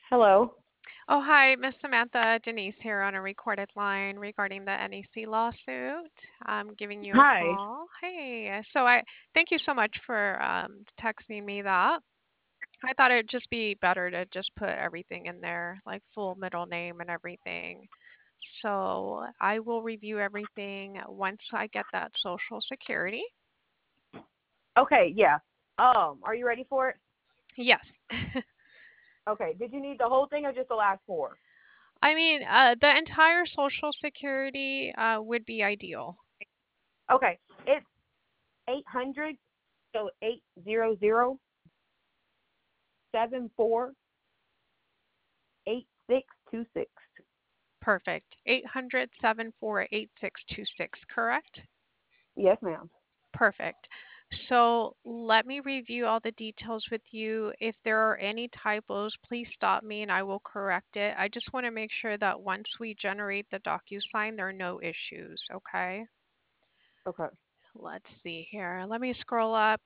Hello. Oh, hi, Miss Samantha. Denise here on a recorded line regarding the NEC lawsuit. I'm giving you a Hi. call. Hey, so I thank you so much for texting me that. I thought it'd just be better to just put everything in there, like full middle name and everything. So I will review everything once I get that social security. Okay, yeah. Are you ready for it? Yes. Okay. Did you need the whole thing or just the last four? I mean, the entire social security would be ideal. Okay. It's 800, so 800-74-8626. Perfect. 800-748-8626, correct? Yes, ma'am. Perfect. So let me review all the details with you. If there are any typos, please stop me and I will correct it. I just want to make sure that once we generate the DocuSign, there are no issues, okay? Okay. Let's see here. Let me scroll up.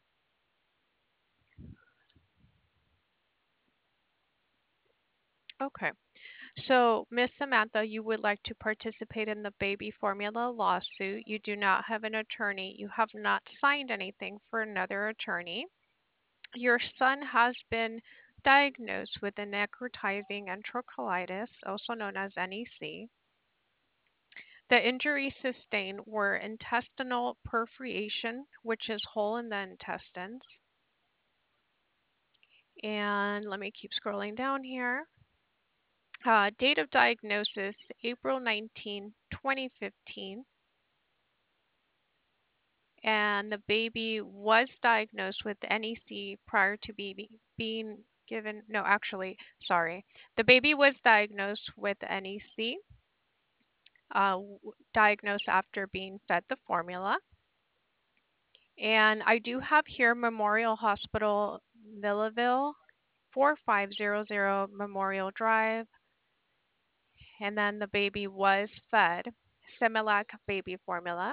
Okay. So, Miss Samantha, you would like to participate in the baby formula lawsuit. You do not have an attorney. You have not signed anything for another attorney. Your son has been diagnosed with a necrotizing enterocolitis, also known as NEC. The injuries sustained were intestinal perforation, which is hole in the intestines. And let me keep scrolling down here. Date of diagnosis, April 19, 2015. And the baby was diagnosed with NEC prior to being given, no, actually, sorry. The baby was diagnosed with NEC, diagnosed after being fed the formula. And I do have here Memorial Hospital, Millaville, 4500 Memorial Drive. And then the baby was fed Similac baby formula.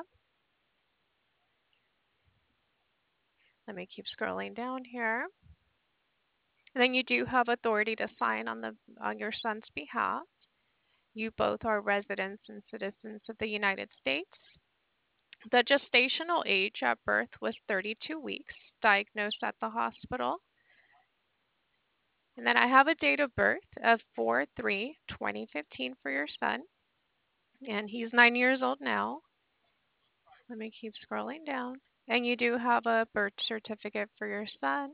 Let me keep scrolling down here. And then you do have authority to sign on your son's behalf. You both are residents and citizens of the United States. The gestational age at birth was 32 weeks, diagnosed at the hospital. And then I have a date of birth of 4/3/2015 for your son, and he's 9 years old now. Let me keep scrolling down. And you do have a birth certificate for your son.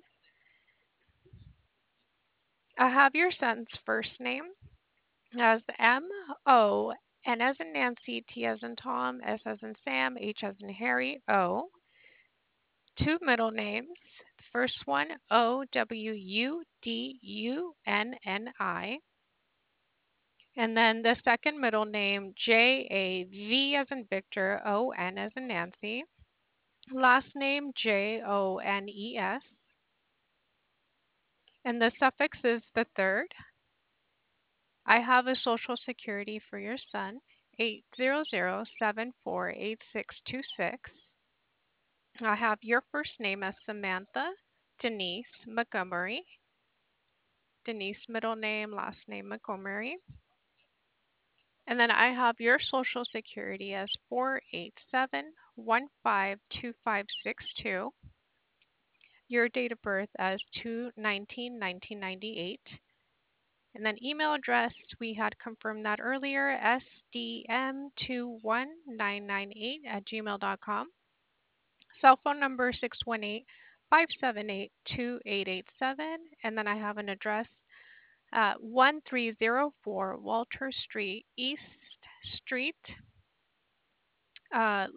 I have your son's first name as M-O, N as in Nancy, T as in Tom, S as in Sam, H as in Harry, O. Two middle names. The first one, Owudunni. And then the second middle name, Jav as in Victor, On as in Nancy. Last name, Jones. And the suffix is the third. I have a social security for your son, 800-74-8626. I have your first name as Samantha Denise Montgomery. Denise middle name, last name Montgomery. And then I have your social security as 487152562. Your date of birth as 2/19/1998. And then email address, we had confirmed that earlier, sdm21998@gmail.com. Cell phone number 618-578-2887. And then I have an address, 1304 Walter Street, East Street. Uh,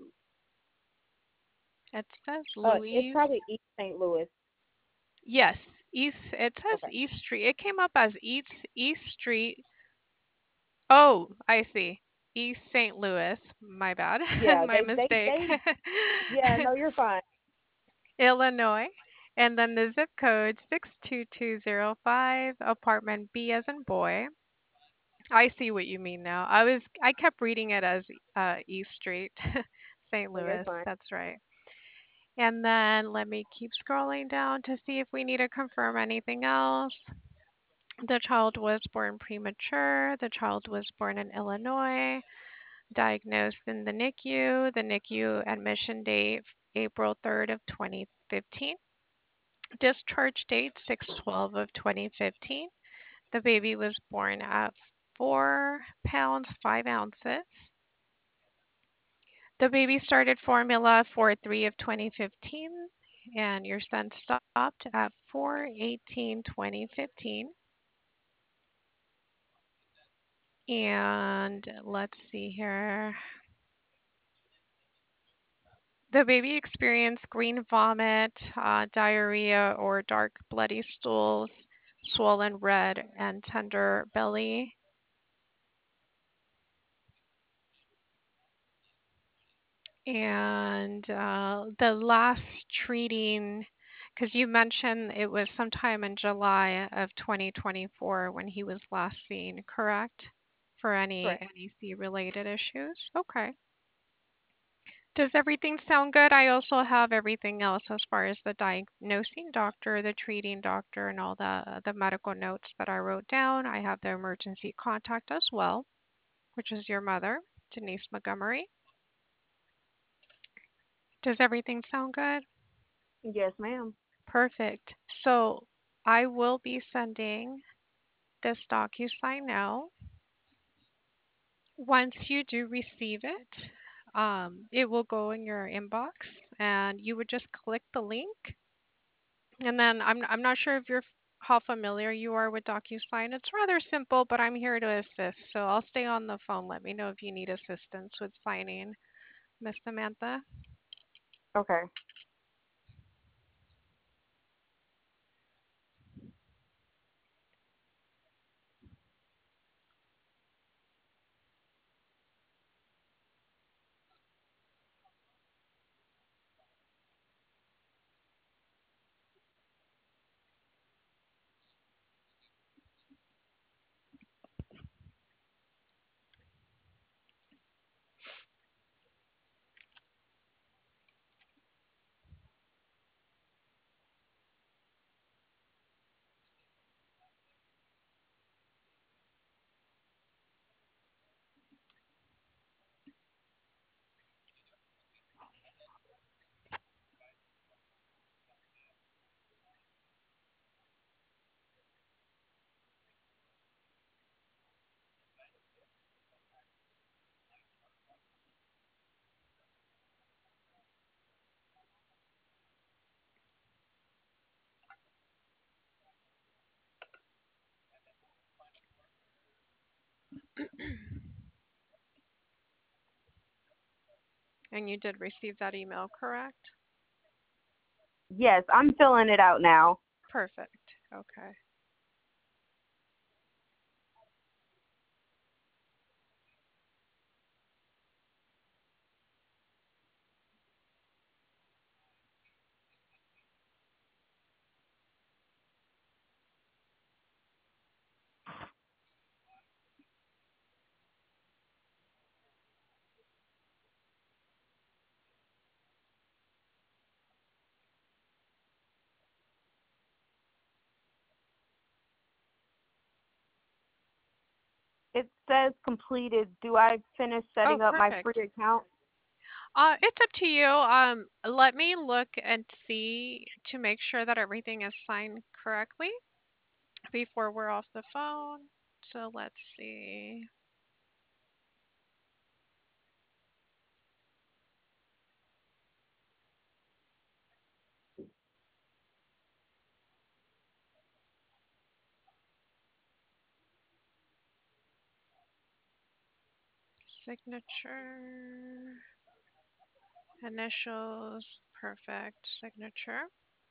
it says It's Louise. probably East St. Louis. Yes, East. It says Okay. East Street. It came up as East Street. Oh, I see. East St. Louis. My bad. Yeah, My mistake. yeah, no, you're fine. Illinois. And then the zip code 62205, apartment B as in boy. I see what you mean now. I kept reading it as East Street, St. No, you're Louis. fine. That's right. And then let me keep scrolling down to see if we need to confirm anything else. The child was born premature. The child was born in Illinois, diagnosed in the NICU. The NICU admission date April 3rd of 2015. Discharge date 6/12 of 2015. The baby was born at 4 pounds 5 ounces. The baby started formula 4/3 of 2015, and your son stopped at 4/18/2015. And let's see here. The baby experienced green vomit, diarrhea, or dark bloody stools, swollen red and tender belly. And the last treating, because you mentioned it was sometime in July of 2024 when he was last seen, correct? For any Correct. NEC related issues? Okay. Does everything sound good? I also have everything else as far as the diagnosing doctor, the treating doctor, and all the medical notes that I wrote down. I have the emergency contact as well, which is your mother, Denise Montgomery. Does everything sound good? Yes, ma'am. Perfect. So I will be sending this DocuSign now. Once you do receive it, it will go in your inbox, and you would just click the link. And then I'm not sure if you're how familiar you are with DocuSign. It's rather simple, but I'm here to assist. So I'll stay on the phone. Let me know if you need assistance with signing, Miss Samantha. Okay. And you did receive that email, correct? Yes, I'm filling it out now. Perfect. Okay. It says completed. Do I finish Oh, setting up my perfect. free account? It's up to you. Let me look and see to make sure that everything is signed correctly before we're off the phone. So let's see. Signature, initials, perfect. Signature.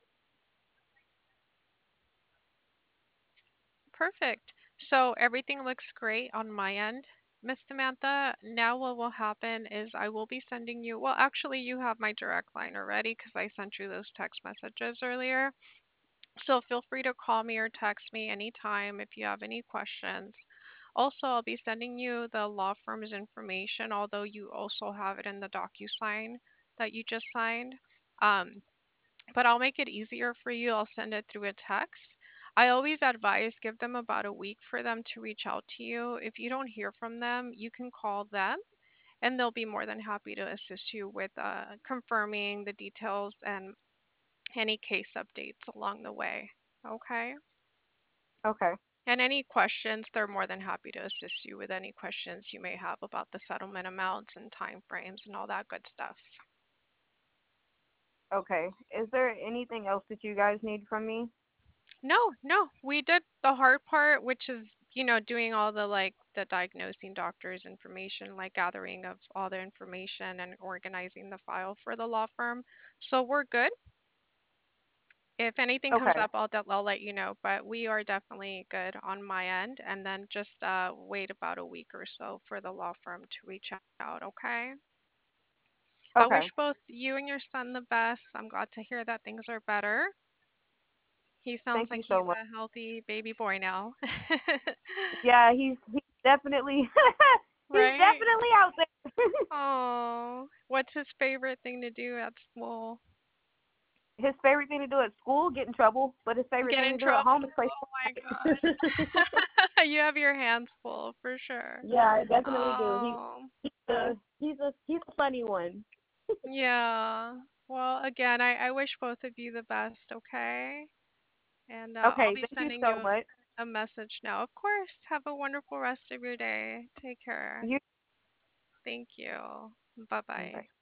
Perfect. So everything looks great on my end. Miss Samantha, now what will happen is I will be sending you, well, actually, you have my direct line already because I sent you those text messages earlier. So feel free to call me or text me anytime if you have any questions. Also, I'll be sending you the law firm's information, although you also have it in the DocuSign that you just signed. Um, but I'll make it easier for you. I'll send it through a text. I always advise give them about a week for them to reach out to you. If you don't hear from them, you can call them and they'll be more than happy to assist you with confirming the details and any case updates along the way. Okay. Okay. And any questions, they're more than happy to assist you with any questions you may have about the settlement amounts and time frames and all that good stuff. Okay. Is there anything else that you guys need from me? No, no, we did the hard part, which is, doing all the the diagnosing doctor's information, like gathering of all the information and organizing the file for the law firm. So we're good. If anything comes Okay. up, I'll let you know, but we are definitely good on my end. And then just wait about a week or so for the law firm to reach out, okay? I Okay. wish both you and your son the best. I'm glad to hear that things are better. He sounds Thank like you so he's much. a healthy baby boy now. Yeah, he's definitely he's Right? definitely out there. Oh, what's his favorite thing to do at school? His favorite thing to do at school, get in trouble, but his favorite Get thing in to do at trouble. home is play. Oh my gosh. You have your hands full for sure. Yeah, I definitely do. Oh, He's a funny one. yeah. Well, again, I wish both of you the best, okay? And I'll Okay, be thank you sending so you much. a message now. Of course, have a wonderful rest of your day. Take care. You Thank you. Bye-bye. Bye.